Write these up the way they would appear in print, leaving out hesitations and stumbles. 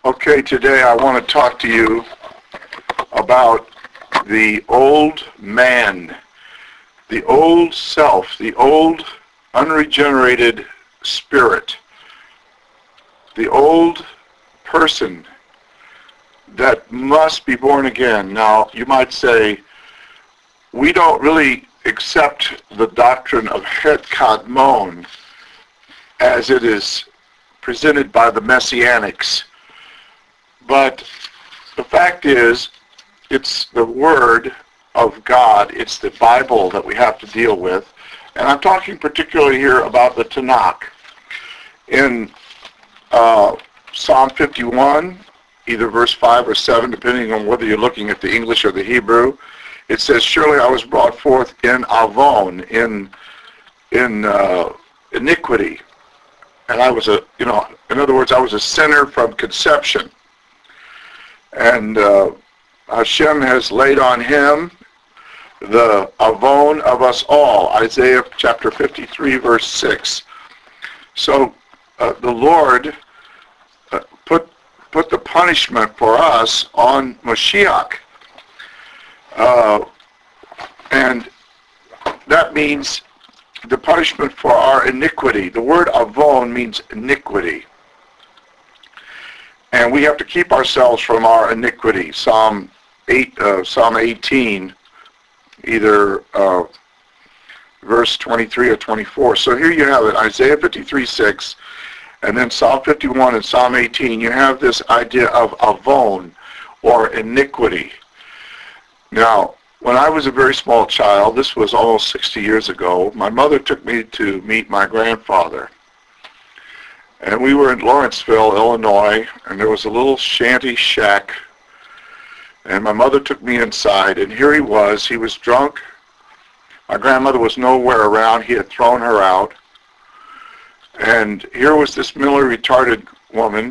Okay, today I want to talk to you about the old man, the old self, the old unregenerated spirit, the old person that must be born again. Now, you might say, we don't really accept the doctrine of Het Kadmon as it is presented by the Messianics. But the fact is, it's the Word of God, it's the Bible that we have to deal with. And I'm talking particularly here about the Tanakh. In Psalm 51, either verse 5 or 7, depending on whether you're looking at the English or the Hebrew, it says, "Surely I was brought forth in Avon, in iniquity." And I was in other words, I was a sinner from conception. And Hashem has laid on him the avon of us all, Isaiah chapter 53, verse 6. So the Lord put the punishment for us on Mashiach. And that means the punishment for our iniquity. The word avon means iniquity. And we have to keep ourselves from our iniquity. Psalm 18, either verse 23 or 24. So here you have it, Isaiah 53, 6, and then Psalm 51 and Psalm 18. You have this idea of avon, or iniquity. Now, when I was a very small child, this was almost 60 years ago, my mother took me to meet my grandfather. And we were in Lawrenceville, Illinois, and there was a little shanty shack. And my mother took me inside, and here he was drunk. My grandmother was nowhere around. He had thrown her out. And here was this mentally retarded woman,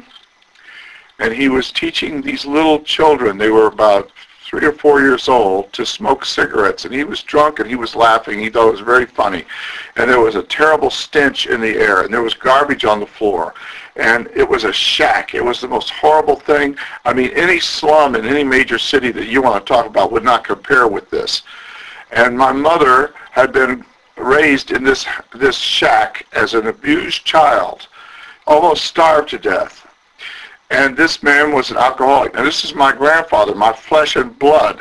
and he was teaching these little children, they were about 3 or 4 years old, to smoke cigarettes. And he was drunk and he was laughing. He thought it was very funny. And there was a terrible stench in the air, and there was garbage on the floor. And it was a shack. It was the most horrible thing. I mean, any slum in any major city that you want to talk about would not compare with this. And my mother had been raised in this shack as an abused child, almost starved to death. And this man was an alcoholic. Now, this is my grandfather, my flesh and blood,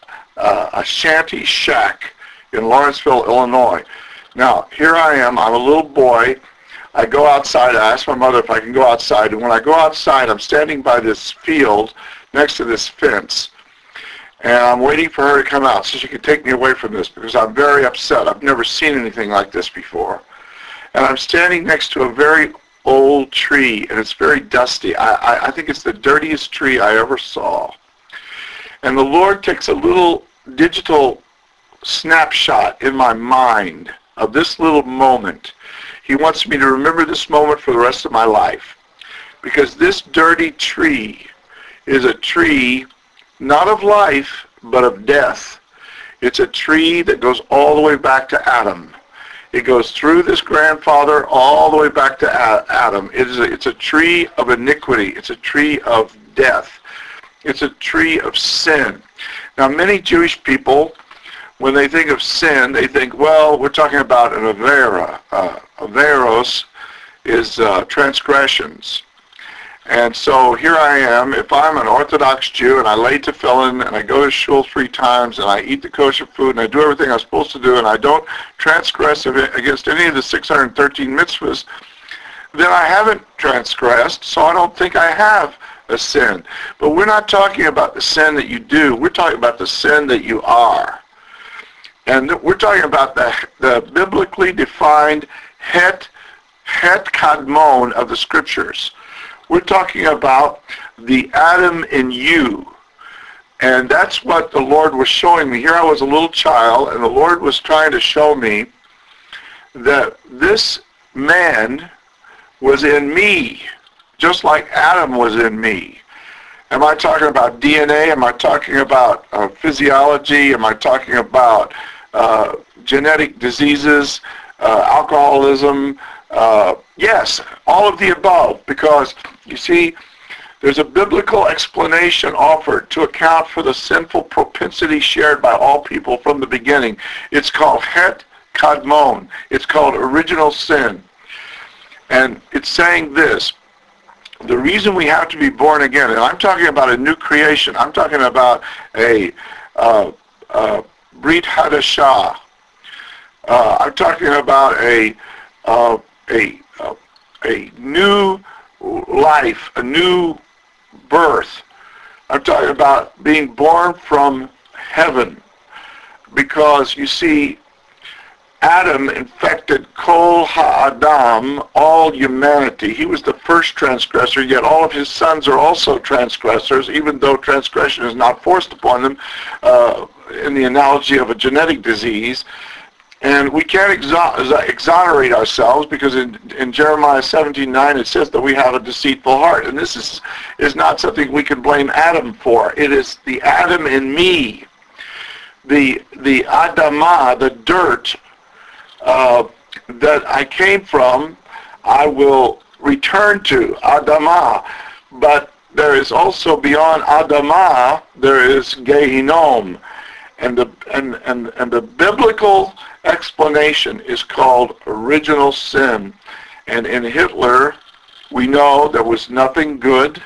a shanty shack in Lawrenceville, Illinois. Now, here I am. I'm a little boy. I go outside. I ask my mother if I can go outside. And when I go outside, I'm standing by this field next to this fence. And I'm waiting for her to come out so she can take me away from this, because I'm very upset. I've never seen anything like this before. And I'm standing next to a very old tree, and it's very dusty. I think it's the dirtiest tree I ever saw. And the Lord takes a little digital snapshot in my mind of this little moment. He wants me to remember this moment for the rest of my life. Because this dirty tree is a tree not of life, but of death. It's a tree that goes all the way back to Adam. It goes through this grandfather all the way back to Adam. It's a tree of iniquity. It's a tree of death. It's a tree of sin. Now, many Jewish people, when they think of sin, they think, well, we're talking about an avera. Averos is transgressions. And so here I am. If I'm an Orthodox Jew and I lay tefillin and I go to shul 3 times and I eat the kosher food and I do everything I'm supposed to do and I don't transgress against any of the 613 mitzvahs, then I haven't transgressed, so I don't think I have a sin. But we're not talking about the sin that you do. We're talking about the sin that you are. And we're talking about the biblically defined Het Kadmon of the Scriptures. We're talking about the Adam in you. And that's what the Lord was showing me. Here I was a little child, and the Lord was trying to show me that this man was in me, just like Adam was in me. Am I talking about DNA? Am I talking about physiology? Am I talking about genetic diseases, alcoholism? Yes, all of the above, because you see, There's a biblical explanation offered to account for the sinful propensity shared by all people from the beginning. It's called Het Kadmon. It's called original sin. And it's saying this: the reason we have to be born again, and I'm talking about a new creation. I'm talking about a Brit Hadashah. I'm talking about a new life, a new birth. I'm talking about being born from heaven, because you see, Adam infected Kol Ha'adam, all humanity. He was the first transgressor, yet all of his sons are also transgressors, even though transgression is not forced upon them, in the analogy of a genetic disease. And we can't exonerate ourselves, because in Jeremiah 17:9 it says that we have a deceitful heart. And this is not something we can blame Adam for. It is the Adam in me, the Adamah, the dirt that I came from, I will return to, Adamah. But there is also beyond Adamah, there is Gehinom. And the biblical explanation is called original sin. And in Hitler, we know there was nothing good.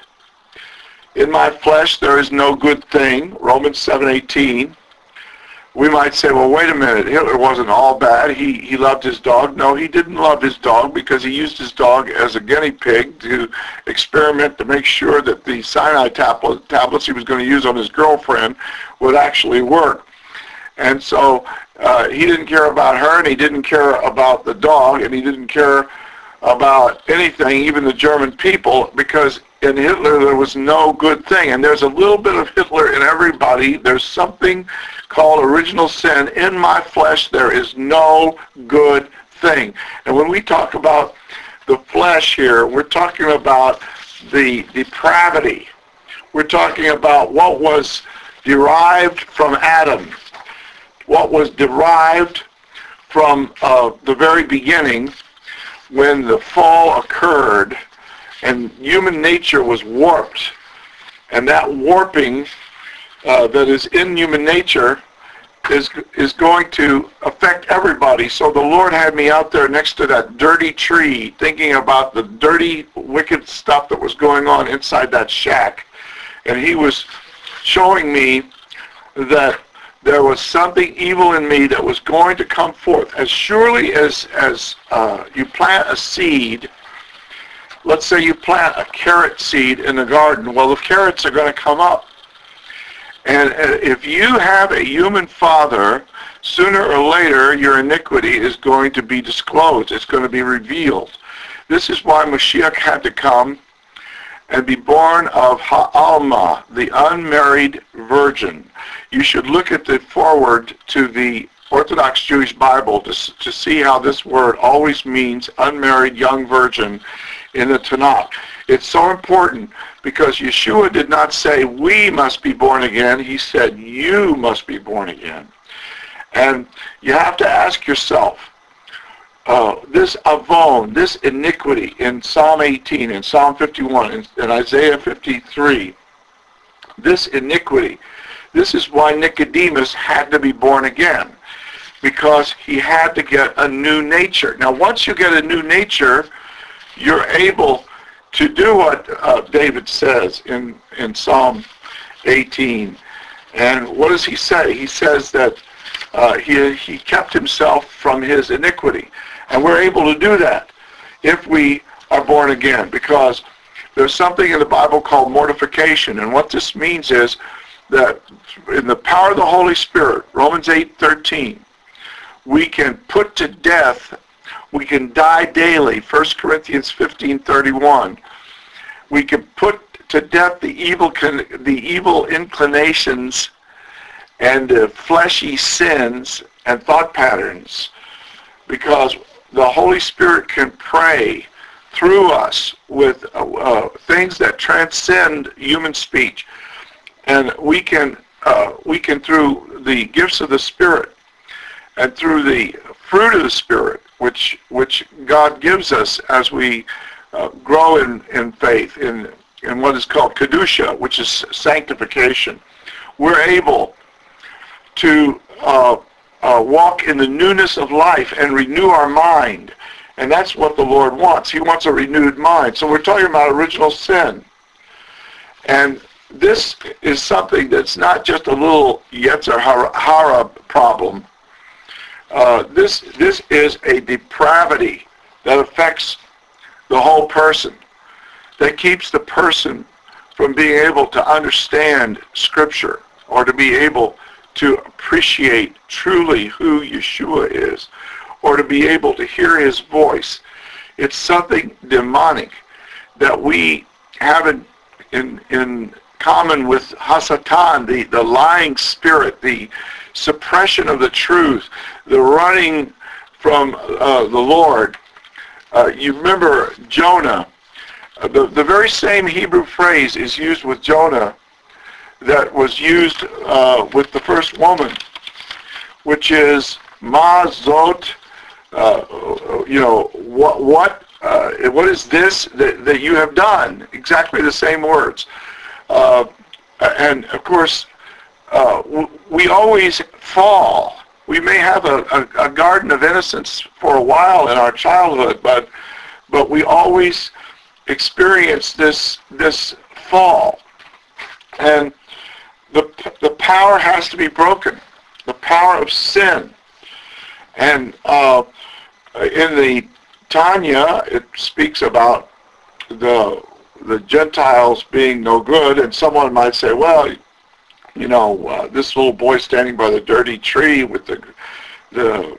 In my flesh there is no good thing, Romans 7:18. We might say, well, wait a minute, Hitler wasn't all bad. He loved his dog. No, he didn't love his dog, because he used his dog as a guinea pig to experiment to make sure that the cyanide tablets he was going to use on his girlfriend would actually work. And so he didn't care about her, and he didn't care about the dog, and he didn't care about anything, even the German people, because in Hitler there was no good thing. And there's a little bit of Hitler in everybody. There's something called original sin. In my flesh there is no good thing. And when we talk about the flesh here, we're talking about the depravity. We're talking about what was derived from Adam, what was derived from the very beginning, when the fall occurred and human nature was warped. And that warping that is in human nature is going to affect everybody. So the Lord had me out there next to that dirty tree, thinking about the dirty, wicked stuff that was going on inside that shack. And he was showing me that there was something evil in me that was going to come forth. As surely as you plant a seed, let's say you plant a carrot seed in the garden, well, the carrots are going to come up. And if you have a human father, sooner or later your iniquity is going to be disclosed. It's going to be revealed. This is why Mashiach had to come and be born of Ha'alma, the unmarried virgin. You should look at the foreword to the Orthodox Jewish Bible to see how this word always means unmarried young virgin in the Tanakh. It's so important, because Yeshua did not say we must be born again. He said you must be born again. And you have to ask yourself, this avon, this iniquity in Psalm 18, in Psalm 51, in Isaiah 53, this iniquity, this is why Nicodemus had to be born again, because he had to get a new nature. Now, once you get a new nature, you're able to do what David says in Psalm 18. And what does he say? He says that he kept himself from his iniquity. And we're able to do that if we are born again, because there's something in the Bible called mortification. And what this means is that in the power of the Holy Spirit, Romans 8:13, we can put to death, we can die daily, 1 Corinthians 15:31. We can put to death the evil inclinations and the fleshy sins and thought patterns, because the Holy Spirit can pray through us with things that transcend human speech. And we can through the gifts of the Spirit and through the fruit of the Spirit, which God gives us as we grow in faith, in in what is called Kedusha, which is sanctification, we're able to walk in the newness of life and renew our mind. And that's what the Lord wants. He wants a renewed mind. So we're talking about original sin. And this is something that's not just a little Yetzer Hara problem. This is a depravity that affects the whole person, that keeps the person from being able to understand Scripture or to be able to appreciate truly who Yeshua is, or to be able to hear his voice. It's something demonic that we have in common with Hasatan, the lying spirit, the suppression of the truth, the running from the Lord. You remember Jonah. The very same Hebrew phrase is used with Jonah that was used with the first woman, which is mazot. What is this that you have done? Exactly the same words. And of course, we always fall. We may have a garden of innocence for a while in our childhood, but we always experience this fall. And the power has to be broken, the power of sin. And in the Tanya, it speaks about the Gentiles being no good, and someone might say, well, this little boy standing by the dirty tree with the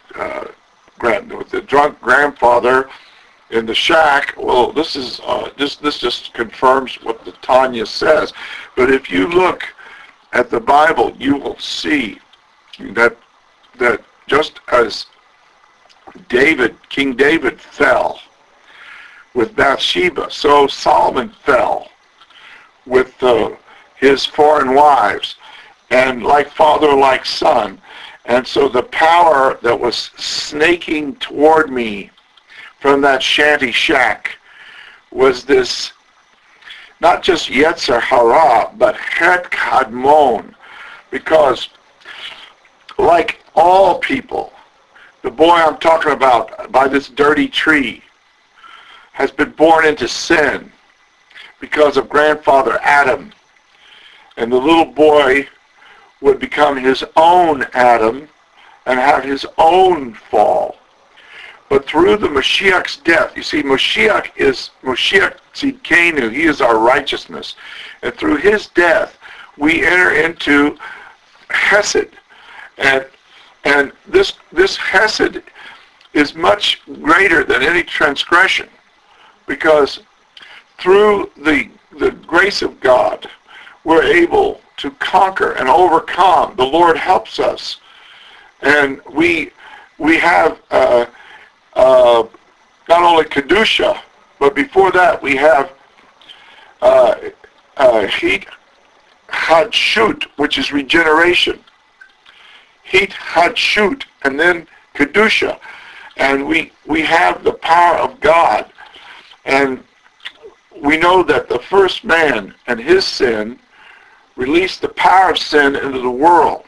drunk grandfather in the shack. Well, this just confirms what the Tanya says. But if you look at the Bible, you will see that just as King David fell with Bathsheba, so Solomon fell with his foreign wives, and like father, like son. And so the power that was snaking toward me from that shanty shack was this, not just Yetzer Hara, but Het Kadmon, because like all people, the boy I'm talking about by this dirty tree has been born into sin because of grandfather Adam. And the little boy would become his own Adam and have his own fall. But through the Mashiach's death, you see, Mashiach Tzidkenu, he is our righteousness. And through his death, we enter into Hesed. And this Hesed is much greater than any transgression, because through the grace of God, we're able to conquer and overcome. The Lord helps us. And we have not only Kedusha, but before that we have Hit Hadshut, which is regeneration. Hit Hadshut, and then Kedusha. And we have the power of God. And we know that the first man and his sin released the power of sin into the world.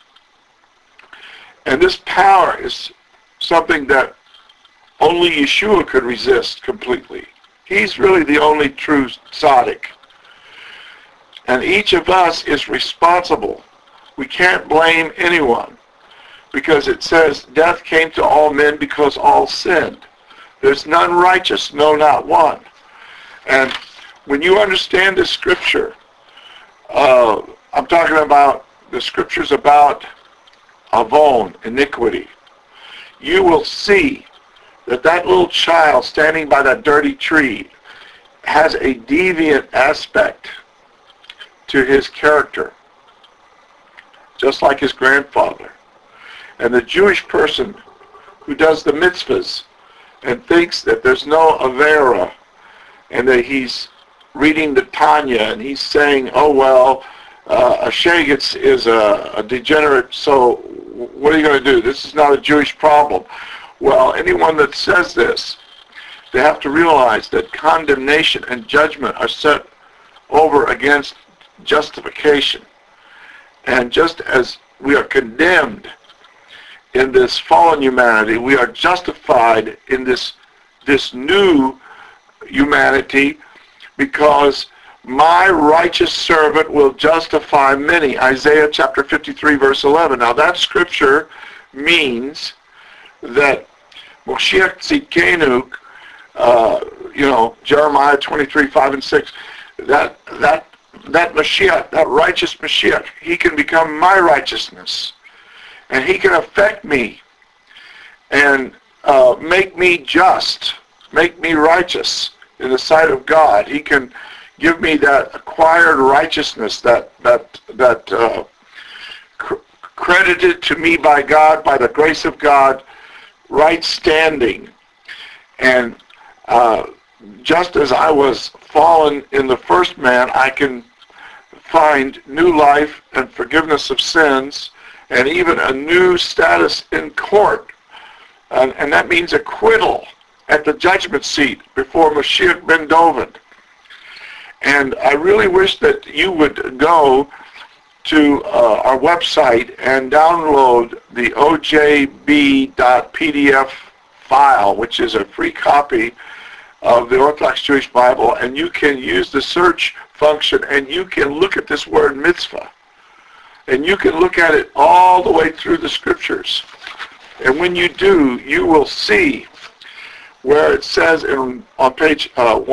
And this power is something that only Yeshua could resist completely. He's really the only true tzaddik. And each of us is responsible. We can't blame anyone, because it says death came to all men because all sinned. There's none righteous, no, not one. And when you understand this scripture, I'm talking about the scriptures about Avon, iniquity, you will see that little child standing by that dirty tree has a deviant aspect to his character, just like his grandfather. And the Jewish person who does the mitzvahs and thinks that there's no Avera, and that he's reading the Tanya and he's saying, oh well, a shegitz is a degenerate, so what are you going to do? This is not a Jewish problem. Well, anyone that says this They have to realize that condemnation and judgment are set over against justification. And just as we are condemned in this fallen humanity, we are justified in this new humanity, because my righteous servant will justify many. Isaiah chapter 53 verse 11. Now that scripture means that Moshiach Tzidkenu, Jeremiah 23, 5 and 6, that Mashiach, that righteous Mashiach, he can become my righteousness. And he can affect me and make me just, make me righteous in the sight of God. He can give me that acquired righteousness, that credited to me by God, by the grace of God, right standing. And just as I was fallen in the first man, I can find new life and forgiveness of sins, and even a new status in court. And that means acquittal at the judgment seat before Mashiach ben Dovid. And I really wish that you would go to our website and download the OJB.PDF file, which is a free copy of the Orthodox Jewish Bible, and you can use the search function and you can look at this word mitzvah. And you can look at it all the way through the scriptures. And when you do, you will see where it says on page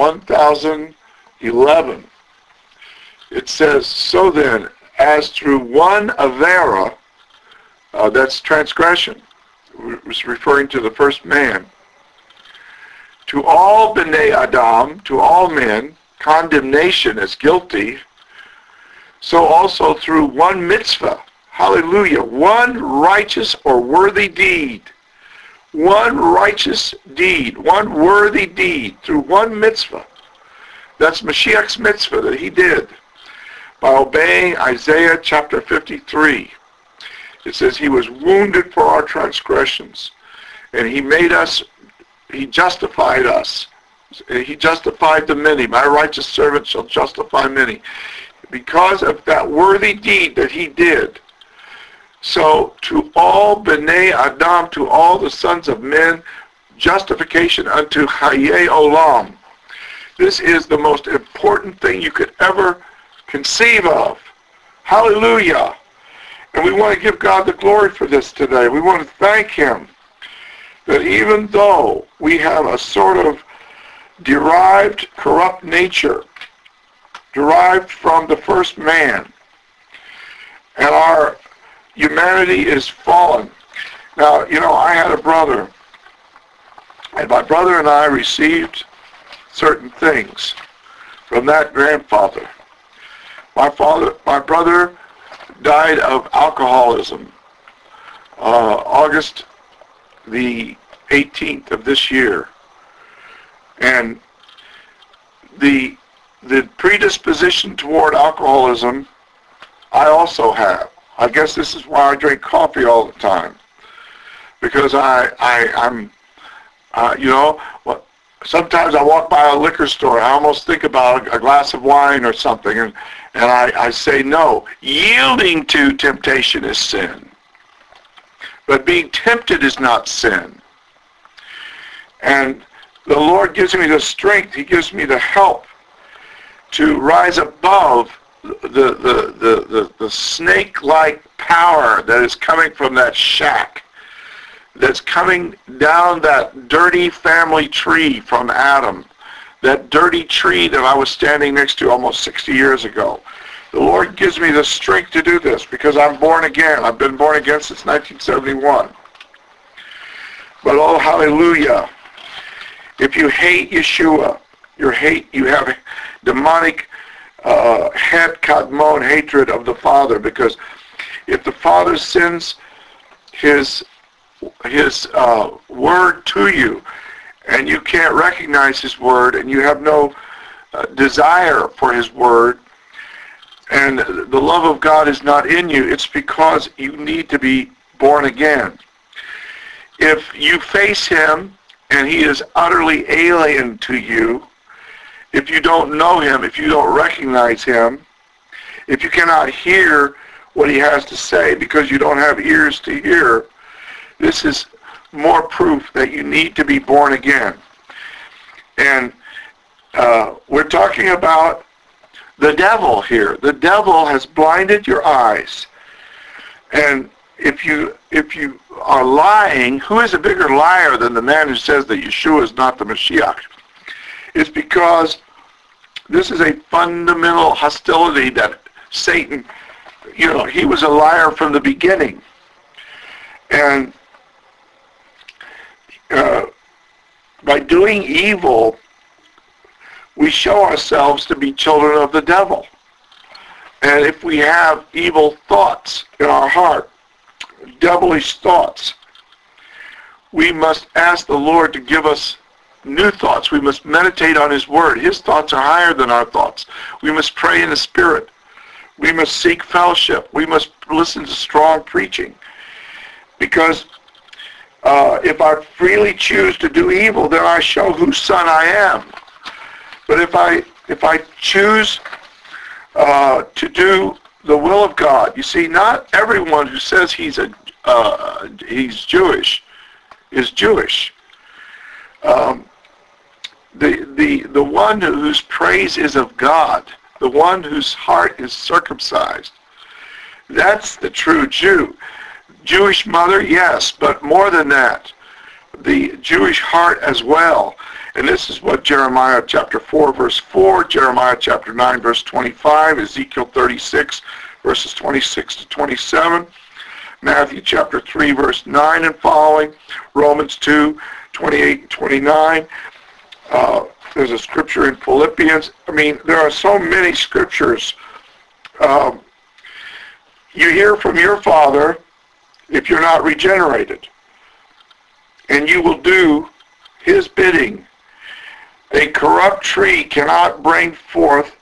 1011, it says, so then, as through one avera, that's transgression, was referring to the first man, to all b'nei Adam, to all men, condemnation is guilty, so also through one mitzvah, hallelujah, one righteous or worthy deed, one righteous deed, one worthy deed, through one mitzvah. That's Mashiach's mitzvah that he did by obeying Isaiah chapter 53. It says he was wounded for our transgressions, and he made us, he justified us. He justified the many. My righteous servant shall justify many. Because of that worthy deed that he did. So to all b'nei Adam, to all the sons of men, justification unto Hayei Olam. This is the most important thing you could ever conceive of. Hallelujah. And we want to give God the glory for this today. We want to thank him that even though we have a sort of derived corrupt nature, derived from the first man, and our humanity is fallen. Now, I had a brother, and my brother and I received certain things from that grandfather. My brother died of alcoholism August the 18th of this year, and the predisposition toward alcoholism I also have. I guess this is why I drink coffee all the time, because sometimes I walk by a liquor store, I almost think about a glass of wine or something, and I say no. Yielding to temptation is sin, but being tempted is not sin. And the Lord gives me the strength, he gives me the help to rise above the snake-like power that is coming from that shack, that's coming down that dirty family tree from Adam, that dirty tree that I was standing next to almost 60 years ago. The Lord gives me the strength to do this because I'm born again. I've been born again since 1971. But oh, hallelujah. If you hate Yeshua, you have demonic het kadmon, hatred of the Father, because if the Father sends his word to you and you can't recognize his word and you have no desire for his word and the love of God is not in you, it's because you need to be born again. If you face him and he is utterly alien to you, if you don't know him, if you don't recognize him, if you cannot hear what he has to say because you don't have ears to hear, this is more proof that you need to be born again. And we're talking about the devil here. The devil has blinded your eyes. And if you are lying, who is a bigger liar than the man who says that Yeshua is not the Mashiach? It's because this is a fundamental hostility that Satan, he was a liar from the beginning. And by doing evil, we show ourselves to be children of the devil. And if we have evil thoughts in our heart, devilish thoughts, we must ask the Lord to give us new thoughts. We must meditate on his word. His thoughts are higher than our thoughts. We must pray in the Spirit. We must seek fellowship. We must listen to strong preaching. Because if I freely choose to do evil, then I show whose son I am. But if I choose to do the will of God, you see, not everyone who says he's Jewish is Jewish. The one whose praise is of God, the one whose heart is circumcised, that's the true Jew. Jewish mother, yes, but more than that, the Jewish heart as well. And this is what Jeremiah chapter 4, verse 4, Jeremiah chapter 9, verse 25, Ezekiel 36, verses 26 to 27, Matthew chapter 3, verse 9 and following, Romans 2, 28 and 29. There's a scripture in Philippians. I mean, there are so many scriptures. You hear from your Father if you're not regenerated, and you will do his bidding. A corrupt tree cannot bring forth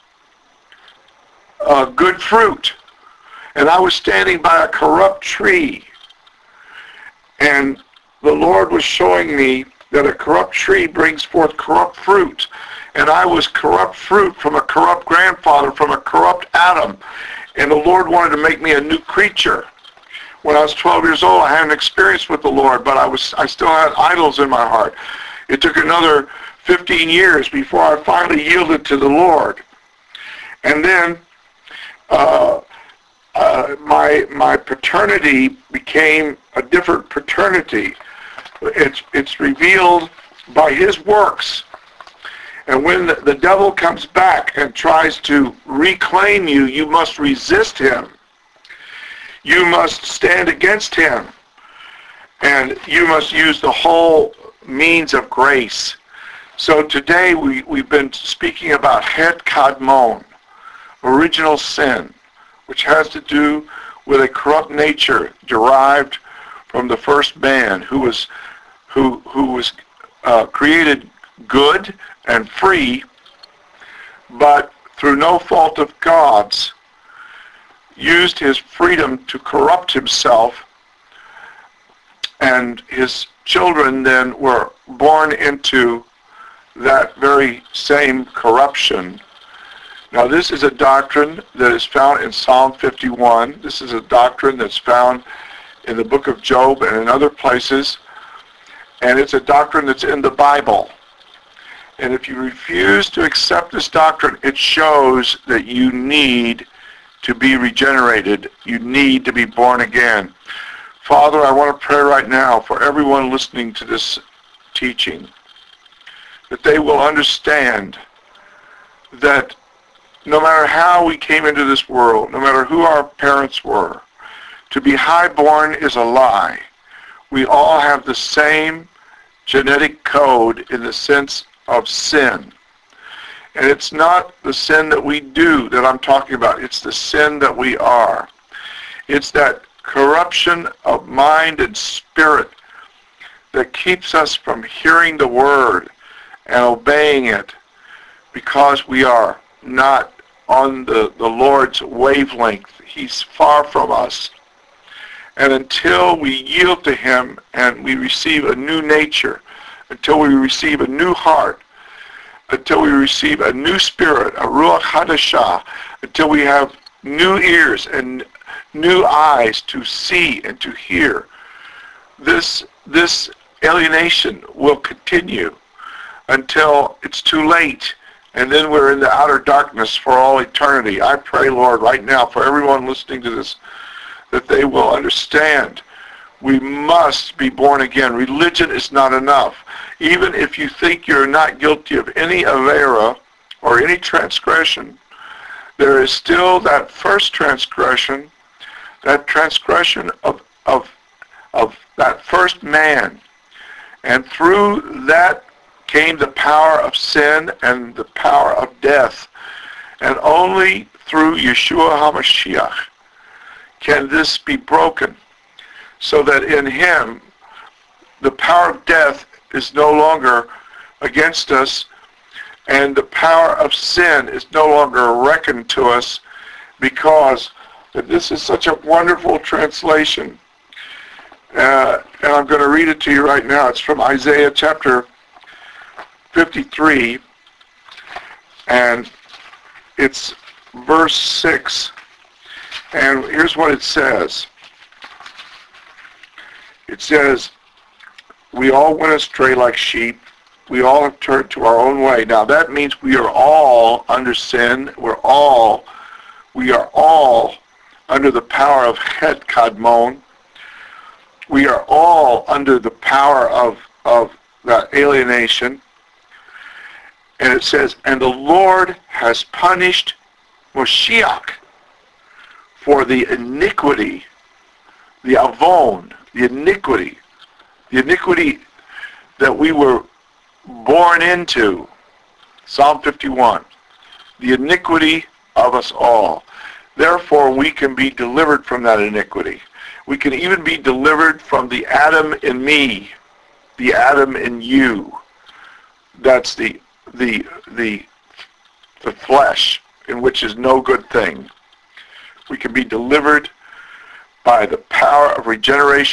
good fruit. And I was standing by a corrupt tree, and the Lord was showing me that a corrupt tree brings forth corrupt fruit. And I was corrupt fruit from a corrupt grandfather, from a corrupt Adam. And the Lord wanted to make me a new creature. When I was 12 years old, I had an experience with the Lord, but I still had idols in my heart. It took another 15 years before I finally yielded to the Lord. And then my paternity became a different paternity. It's revealed by his works. And when the devil comes back and tries to reclaim you, you must resist him. You must stand against him. And you must use the whole means of grace. So today we've been speaking about Het Kadmon, original sin, which has to do with a corrupt nature derived from the first man who was created good and free, but through no fault of God's, used his freedom to corrupt himself, and his children then were born into that very same corruption. Now this is a doctrine that is found in Psalm 51. This is a doctrine that's found in the book of Job and in other places. And it's a doctrine that's in the Bible. And if you refuse to accept this doctrine, it shows that you need to be regenerated. You need to be born again. Father, I want to pray right now for everyone listening to this teaching, that they will understand that no matter how we came into this world, no matter who our parents were, to be highborn is a lie. We all have the same genetic code in the sense of sin. And it's not the sin that we do that I'm talking about. It's the sin that we are. It's that corruption of mind and spirit that keeps us from hearing the word and obeying it, because we are not on the Lord's wavelength. He's far from us. And until we yield to him and we receive a new nature, until we receive a new heart, until we receive a new spirit, a Ruach Hadashah, until we have new ears and new eyes to see and to hear. This alienation will continue until it's too late, and then we're in the outer darkness for all eternity. I pray, Lord, right now for everyone listening to this, that they will understand we must be born again. Religion is not enough. Even if you think you're not guilty of any avera or any transgression, there is still that first transgression, that transgression of that first man. And through that came the power of sin and the power of death. And only through Yeshua HaMashiach can this be broken, so that in him the power of death is no longer against us, and the power of sin is no longer reckoned to us, because this is such a wonderful translation. And I'm going to read it to you right now. It's from Isaiah chapter 53, and it's verse 6. And here's what it says. It says, we all went astray like sheep. We all have turned to our own way. Now that means we are all under sin. We are all under the power of Het Kadmon. We are all under the power of that alienation. And it says, and the Lord has punished Moshiach for the iniquity, the avon, the iniquity that we were born into. Psalm 51, the iniquity of us all. Therefore, we can be delivered from that iniquity. We can even be delivered from the Adam in me, the Adam in you. That's the flesh, in which is no good thing. We can be delivered by the power of regeneration